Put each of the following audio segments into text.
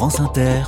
France Inter,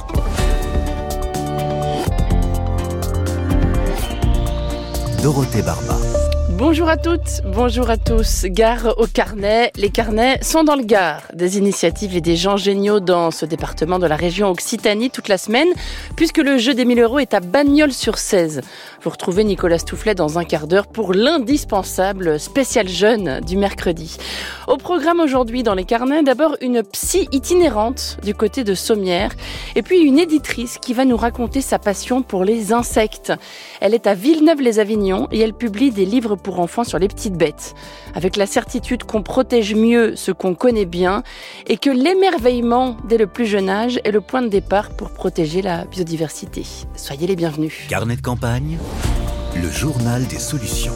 Dorothée Barba. Bonjour à toutes, bonjour à tous. Gare au Carnet. Les carnets sont dans le Gard. Des initiatives et des gens géniaux dans ce département de la région Occitanie toute la semaine, puisque le jeu des 1000 € est à Bagnols-sur-Cèze. Vous retrouvez Nicolas Stoufflet dans un quart d'heure pour l'indispensable spécial jeune du mercredi. Au programme aujourd'hui dans les carnets, d'abord une psy itinérante du côté de Sommières, et puis une éditrice qui va nous raconter sa passion pour les insectes. Elle est à Villeneuve-les-Avignon et elle publie des livres pour enfants sur les petites bêtes, avec la certitude qu'on protège mieux ce qu'on connaît bien et que l'émerveillement dès le plus jeune âge est le point de départ pour protéger la biodiversité. Soyez les bienvenus. Carnet de campagne, le journal des solutions.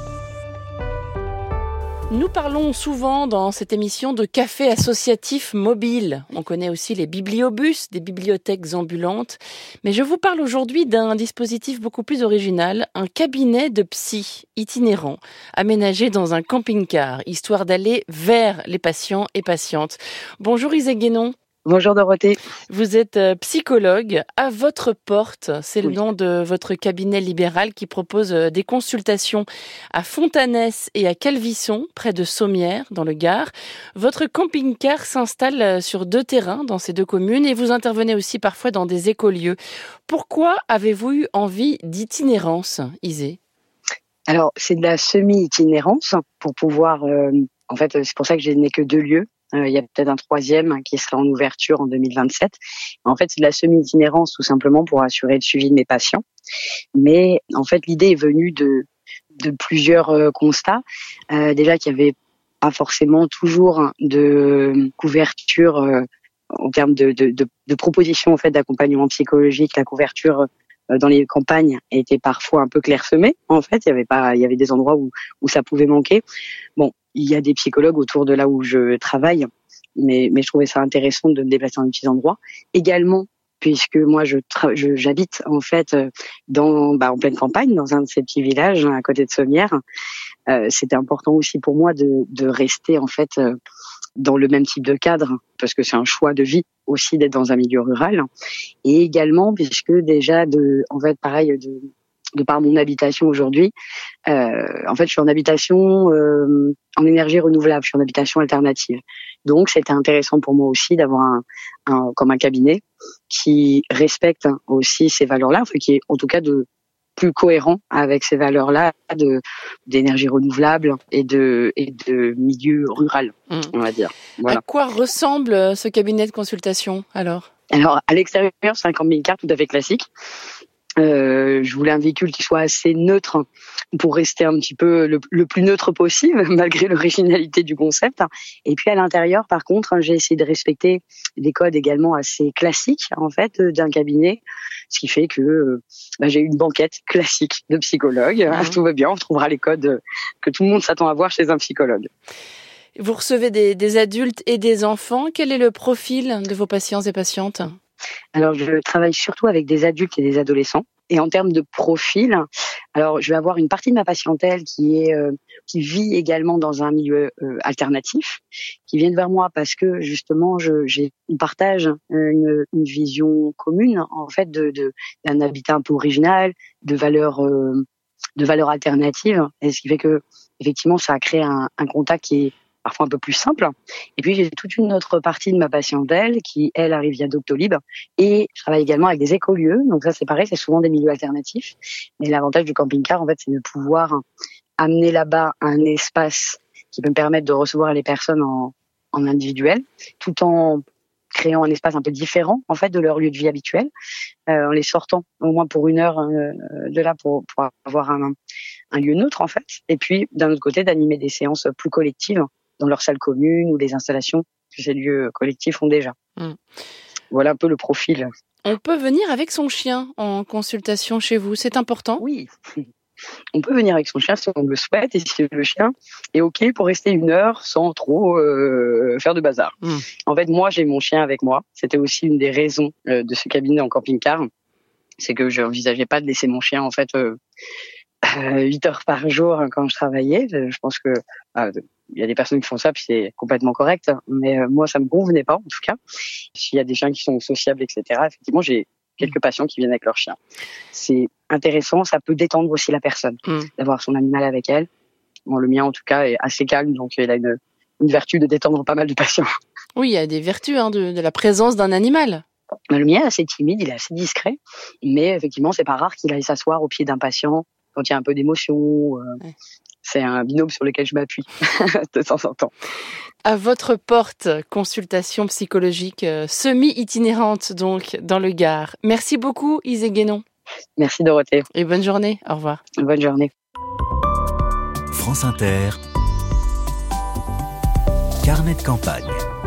Nous parlons souvent dans cette émission de cafés associatifs mobiles. On connaît aussi les bibliobus, des bibliothèques ambulantes. Mais je vous parle aujourd'hui d'un dispositif beaucoup plus original, un cabinet de psy itinérant, aménagé dans un camping-car, histoire d'aller vers les patients et patientes. Bonjour Isée Guénon. Bonjour Dorothée. Vous êtes psychologue. À votre porte, c'est le nom de votre cabinet libéral qui propose des consultations à Fontanès et à Calvisson, près de Sommières, dans le Gard. Votre camping-car s'installe sur 2 terrains dans ces 2 communes et vous intervenez aussi parfois dans des écolieux. Pourquoi avez-vous eu envie d'itinérance, Isée ? Alors, c'est de la semi-itinérance pour pouvoir... en fait, c'est pour ça que je n'ai que 2 lieux. Il y a peut-être un 3e qui sera en ouverture en 2027. En fait, c'est de la semi-itinérance tout simplement pour assurer le suivi de mes patients. Mais en fait, l'idée est venue de plusieurs constats. Déjà qu'il n'y avait pas forcément toujours de couverture en termes de propositions en fait d'accompagnement psychologique. La couverture dans les campagnes était parfois un peu clairsemée. En fait, il y avait des endroits où ça pouvait manquer. Bon, il y a des psychologues autour de là où je travaille, mais je trouvais ça intéressant de me déplacer dans des petits endroits. Également, puisque moi j'habite en fait en pleine campagne, dans un de ces petits villages à côté de Sommières. C'était important aussi pour moi de rester en fait dans le même type de cadre, parce que c'est un choix de vie aussi d'être dans un milieu rural. Et également, puisque déjà de par mon habitation aujourd'hui, en fait, je suis en habitation en énergie renouvelable, je suis en habitation alternative. Donc, c'était intéressant pour moi aussi d'avoir comme un cabinet qui respecte aussi ces valeurs-là, enfin, qui est en tout cas plus cohérent avec ces valeurs-là d'énergie renouvelable et de milieu rural, on va dire. Voilà. À quoi ressemble ce cabinet de consultation alors ? Alors, à l'extérieur, c'est un camping-car tout à fait classique. Je voulais un véhicule qui soit assez neutre pour rester un petit peu le plus neutre possible, malgré l'originalité du concept. Et puis à l'intérieur, par contre, j'ai essayé de respecter des codes également assez classiques, en fait, d'un cabinet, ce qui fait que j'ai une banquette classique de psychologue. Tout va bien, on trouvera les codes que tout le monde s'attend à voir chez un psychologue. Vous recevez des adultes et des enfants. Quel est le profil de vos patients et patientes ? Alors, je travaille surtout avec des adultes et des adolescents. Et en termes de profil, alors je vais avoir une partie de ma patientèle qui vit également dans un milieu alternatif, qui viennent vers moi parce que justement on partage une vision commune en fait d'un habitat un peu original, de valeurs alternatives, et ce qui fait que effectivement ça a créé un contact qui est parfois un peu plus simple. Et puis, j'ai toute une autre partie de ma patientèle qui, elle, arrive via Doctolib. Et je travaille également avec des écolieux. Donc ça, c'est pareil, c'est souvent des milieux alternatifs. Mais l'avantage du camping-car, en fait, c'est de pouvoir amener là-bas un espace qui peut me permettre de recevoir les personnes en individuel, tout en créant un espace un peu différent, en fait, de leur lieu de vie habituel, en les sortant au moins pour 1 heure de là pour avoir un lieu neutre, en fait. Et puis, d'un autre côté, d'animer des séances plus collectives dans leur salle commune ou les installations que ces lieux collectifs ont déjà. Voilà un peu le profil. On peut venir avec son chien en consultation chez vous, c'est important ? Oui, on peut venir avec son chien si on le souhaite et si le chien est OK pour rester 1 heure sans trop faire de bazar. En fait, moi, j'ai mon chien avec moi. C'était aussi une des raisons de ce cabinet en camping-car. C'est que je n'envisageais pas de laisser mon chien, en fait, 8 heures par jour quand je travaillais. Je pense que il y a des personnes qui font ça, puis c'est complètement correct. Mais moi, ça me convenait pas, en tout cas. S'il y a des chiens qui sont sociables, etc., effectivement, j'ai quelques patients qui viennent avec leur chien. C'est intéressant, ça peut détendre aussi la personne, d'avoir son animal avec elle. Bon, le mien, en tout cas, est assez calme, donc il a une vertu de détendre pas mal de patients. Oui, il y a des vertus de la présence d'un animal. Le mien est assez timide, il est assez discret, mais effectivement, c'est pas rare qu'il aille s'asseoir au pied d'un patient quand il y a un peu d'émotion. Ouais. C'est un binôme sur lequel je m'appuie de temps en temps. À votre porte, consultation psychologique semi-itinérante donc dans le Gard. Merci beaucoup Isée Guénon. Merci Dorothée. Et bonne journée, au revoir. Bonne journée. France Inter, carnet de campagne.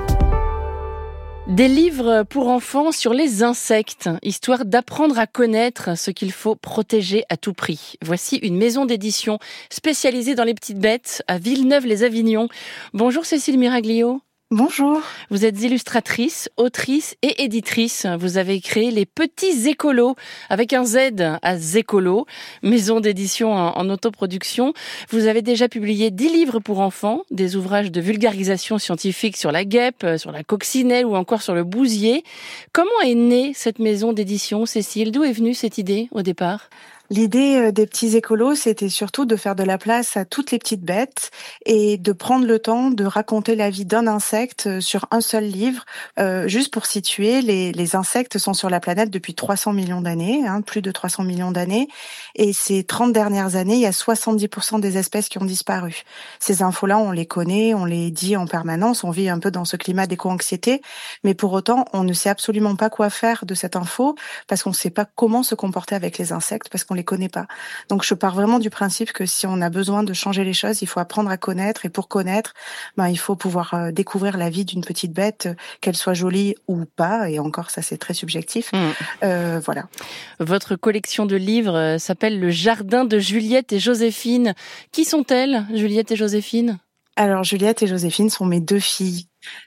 Des livres pour enfants sur les insectes, histoire d'apprendre à connaître ce qu'il faut protéger à tout prix. Voici une maison d'édition spécialisée dans les petites bêtes à Villeneuve-les-Avignon. Bonjour Cécile Miraglio. Bonjour. Vous êtes illustratrice, autrice et éditrice. Vous avez créé Les Petits Écolos avec un Z à Zécolo, maison d'édition en autoproduction. Vous avez déjà publié 10 livres pour enfants, des ouvrages de vulgarisation scientifique sur la guêpe, sur la coccinelle ou encore sur le bousier. Comment est née cette maison d'édition, Cécile? D'où est venue cette idée au départ? L'idée des petits écolos, c'était surtout de faire de la place à toutes les petites bêtes et de prendre le temps de raconter la vie d'un insecte sur un seul livre. Juste pour situer, les insectes sont sur la planète depuis 300 millions d'années, plus de 300 millions d'années. Et ces 30 dernières années, il y a 70% des espèces qui ont disparu. Ces infos-là, on les connaît, on les dit en permanence, on vit un peu dans ce climat d'éco-anxiété. Mais pour autant, on ne sait absolument pas quoi faire de cette info parce qu'on ne sait pas comment se comporter avec les insectes, parce qu'on les connaît pas. Donc je pars vraiment du principe que si on a besoin de changer les choses, il faut apprendre à connaître, et pour connaître, il faut pouvoir découvrir la vie d'une petite bête, qu'elle soit jolie ou pas, et encore ça c'est très subjectif. Voilà. Votre collection de livres s'appelle Le Jardin de Juliette et Joséphine. Qui sont-elles, Juliette et Joséphine? Alors Juliette et Joséphine sont mes 2 filles.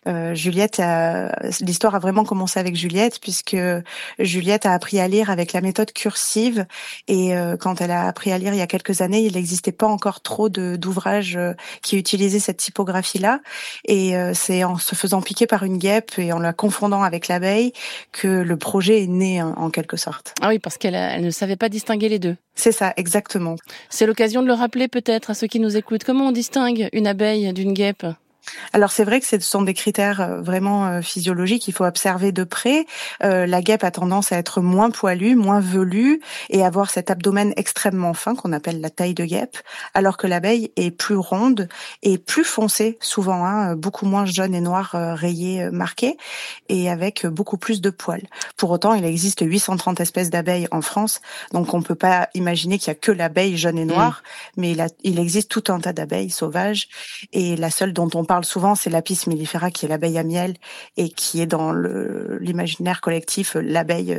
L'histoire a vraiment commencé avec Juliette, puisque Juliette a appris à lire avec la méthode cursive, et quand elle a appris à lire il y a quelques années, il n'existait pas encore trop d'ouvrages qui utilisaient cette typographie-là, et c'est en se faisant piquer par une guêpe et en la confondant avec l'abeille que le projet est né en quelque sorte. Ah oui, parce qu'elle ne savait pas distinguer les deux. C'est ça, exactement. C'est l'occasion de le rappeler peut-être à ceux qui nous écoutent. Comment on distingue une abeille d'une guêpe ? Alors c'est vrai que ce sont des critères vraiment physiologiques, il faut observer de près. La guêpe a tendance à être moins poilue, moins velue et avoir cet abdomen extrêmement fin qu'on appelle la taille de guêpe, alors que l'abeille est plus ronde et plus foncée souvent, beaucoup moins jaune et noir rayé marqué, et avec beaucoup plus de poils. Pour autant, il existe 830 espèces d'abeilles en France, donc on peut pas imaginer qu'il y a que l'abeille jaune et noire, mais il existe tout un tas d'abeilles sauvages, et la seule dont on parle souvent, c'est l'Apis mellifera, qui est l'abeille à miel et qui est dans l'imaginaire collectif l'abeille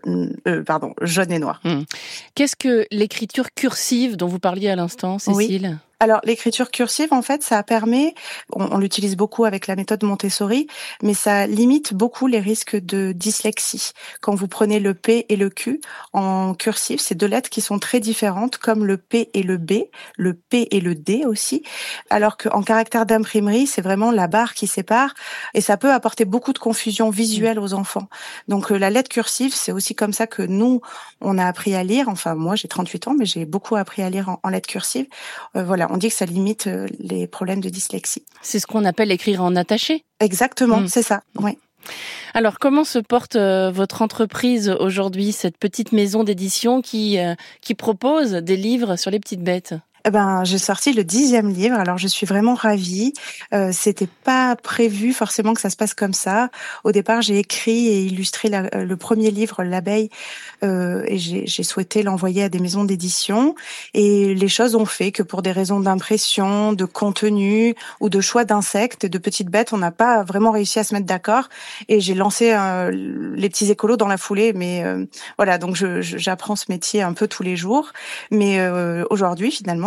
jaune et noire. Qu'est-ce que l'écriture cursive dont vous parliez à l'instant, Cécile ? Oui. Alors, l'écriture cursive, en fait, ça permet, on l'utilise beaucoup avec la méthode Montessori, mais ça limite beaucoup les risques de dyslexie. Quand vous prenez le P et le Q en cursive, c'est 2 lettres qui sont très différentes, comme le P et le B, le P et le D aussi, alors qu'en caractère d'imprimerie, c'est vraiment la barre qui sépare, et ça peut apporter beaucoup de confusion visuelle aux enfants. Donc, la lettre cursive, c'est aussi comme ça que nous, on a appris à lire. Enfin, moi, j'ai 38 ans, mais j'ai beaucoup appris à lire en lettres cursives. Voilà. On dit que ça limite les problèmes de dyslexie. C'est ce qu'on appelle écrire en attaché. Exactement, c'est ça, oui. Alors, comment se porte votre entreprise aujourd'hui, cette petite maison d'édition qui propose des livres sur les petites bêtes ? J'ai sorti le 10e livre, alors je suis vraiment ravie. C'était pas prévu forcément que ça se passe comme ça. Au départ, j'ai écrit et illustré le premier livre, L'abeille, et j'ai souhaité l'envoyer à des maisons d'édition. Et les choses ont fait que pour des raisons d'impression, de contenu ou de choix d'insectes et de petites bêtes, on n'a pas vraiment réussi à se mettre d'accord. Et j'ai lancé les petits écolos dans la foulée. Mais voilà, donc j'apprends ce métier un peu tous les jours. Mais aujourd'hui, finalement,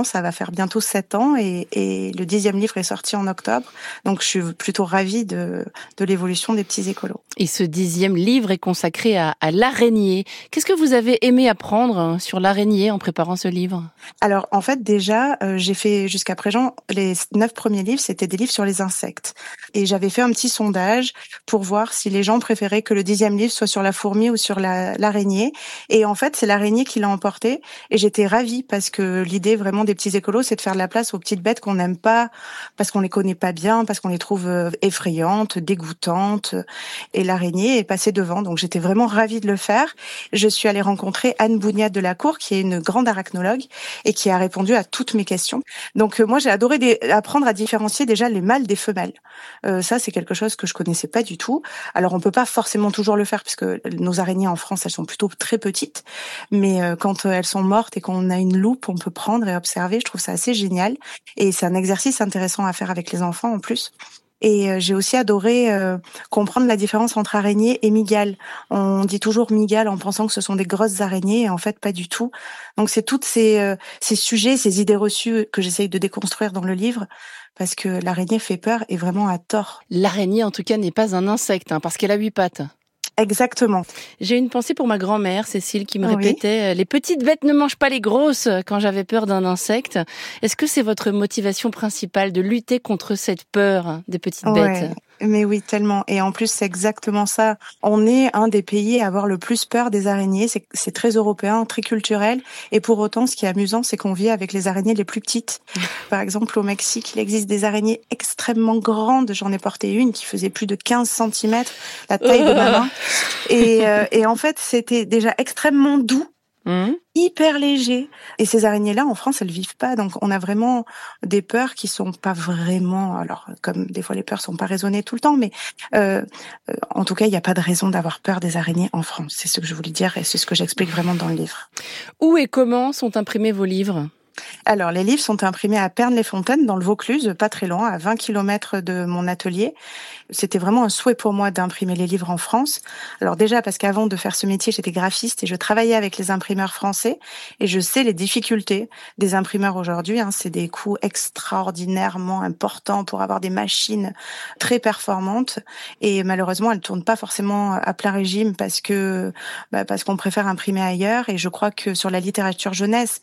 ça va faire bientôt 7 ans et le 10e livre est sorti en octobre. Donc, je suis plutôt ravie de l'évolution des petits écolos. Et ce 10e livre est consacré à l'araignée. Qu'est-ce que vous avez aimé apprendre sur l'araignée en préparant ce livre? Alors, en fait, déjà, j'ai fait jusqu'à présent, les 9 premiers livres, c'était des livres sur les insectes. Et j'avais fait un petit sondage pour voir si les gens préféraient que le 10e livre soit sur la fourmi ou sur l'araignée. Et en fait, c'est l'araignée qui l'a emporté. Et j'étais ravie parce que l'idée vraiment des petits écolos, c'est de faire de la place aux petites bêtes qu'on n'aime pas, parce qu'on les connaît pas bien, parce qu'on les trouve effrayantes, dégoûtantes. Et l'araignée est passée devant. Donc, j'étais vraiment ravie de le faire. Je suis allée rencontrer Anne Bougnat de la Cour, qui est une grande arachnologue et qui a répondu à toutes mes questions. Donc, moi, j'ai adoré apprendre à différencier déjà les mâles des femelles. Ça, c'est quelque chose que je connaissais pas du tout. Alors, on peut pas forcément toujours le faire puisque nos araignées en France, elles sont plutôt très petites. Mais quand elles sont mortes et qu'on a une loupe, on peut prendre et observer. Je trouve ça assez génial. Et c'est un exercice intéressant à faire avec les enfants en plus. Et j'ai aussi adoré comprendre la différence entre araignée et mygale. On dit toujours mygale en pensant que ce sont des grosses araignées, et en fait pas du tout. Donc c'est toutes ces sujets, ces idées reçues que j'essaye de déconstruire dans le livre, parce que l'araignée fait peur et vraiment à tort. L'araignée en tout cas n'est pas un insecte, parce qu'elle a 8 pattes. Exactement. J'ai une pensée pour ma grand-mère, Cécile, qui me répétait « Les petites bêtes ne mangent pas les grosses » quand j'avais peur d'un insecte. Est-ce que c'est votre motivation principale de lutter contre cette peur des petites bêtes ? Mais oui, tellement. Et en plus, c'est exactement ça. On est un des pays à avoir le plus peur des araignées. C'est très européen, très culturel. Et pour autant, ce qui est amusant, c'est qu'on vit avec les araignées les plus petites. Par exemple, au Mexique, il existe des araignées extrêmement grandes. J'en ai porté une qui faisait plus de 15 cm, la taille de ma main. Et en fait, c'était déjà extrêmement doux. Hyper léger. Et ces araignées-là, en France, elles vivent pas. Donc, on a vraiment des peurs qui sont pas vraiment... Alors, comme des fois, les peurs sont pas raisonnées tout le temps, mais en tout cas, il n'y a pas de raison d'avoir peur des araignées en France. C'est ce que je voulais dire et c'est ce que j'explique vraiment dans le livre. Où et comment sont imprimés vos livres ? Alors, les livres sont imprimés à Pernes-les-Fontaines, dans le Vaucluse, pas très loin, à 20 km de mon atelier. C'était vraiment un souhait pour moi d'imprimer les livres en France. Alors déjà, parce qu'avant de faire ce métier, j'étais graphiste et je travaillais avec les imprimeurs français. Et je sais les difficultés des imprimeurs aujourd'hui. C'est des coûts extraordinairement importants pour avoir des machines très performantes. Et malheureusement, elles tournent pas forcément à plein régime parce qu'on préfère imprimer ailleurs. Et je crois que sur la littérature jeunesse,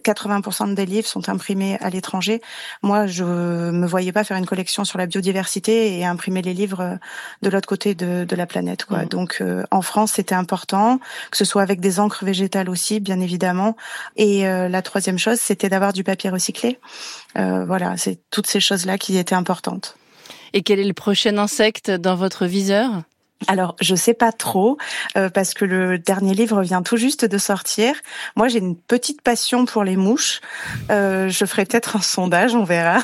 80% des livres sont imprimés à l'étranger. Moi, je me voyais pas faire une collection sur la biodiversité et imprimer les livres de l'autre côté de la planète, quoi. Donc, en France, c'était important, que ce soit avec des encres végétales aussi, bien évidemment. Et la troisième chose, c'était d'avoir du papier recyclé. Voilà, c'est toutes ces choses-là qui étaient importantes. Et quel est le prochain insecte dans votre viseur ? Alors, je sais pas trop, parce que le dernier livre vient tout juste de sortir. Moi, j'ai une petite passion pour les mouches. Je ferai peut-être un sondage, on verra.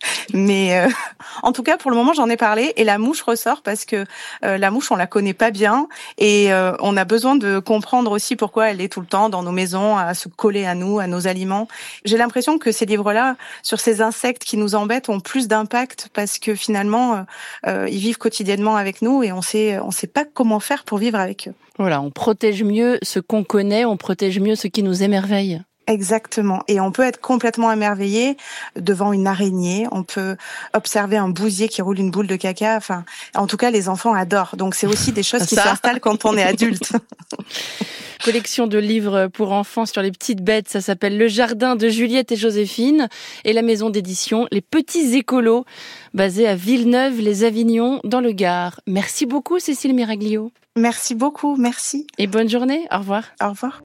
Mais en tout cas, pour le moment, j'en ai parlé. Et la mouche ressort parce que la mouche, on la connaît pas bien. Et on a besoin de comprendre aussi pourquoi elle est tout le temps dans nos maisons, à se coller à nous, à nos aliments. J'ai l'impression que ces livres-là, sur ces insectes qui nous embêtent, ont plus d'impact parce que finalement, ils vivent quotidiennement avec nous et on sait pas comment faire pour vivre avec eux. Voilà, on protège mieux ce qu'on connaît, on protège mieux ce qui nous émerveille. Exactement. Et on peut être complètement émerveillé devant une araignée. On peut observer un bousier qui roule une boule de caca. Enfin, en tout cas, les enfants adorent. Donc, c'est aussi des choses qui s'installent quand on est adulte. Collection de livres pour enfants sur les petites bêtes. Ça s'appelle Le Jardin de Juliette et Joséphine. Et la maison d'édition Les Petits Écolos, basée à Villeneuve-les-Avignon, dans le Gard. Merci beaucoup, Cécile Miraglio. Merci beaucoup. Merci. Et bonne journée. Au revoir. Au revoir.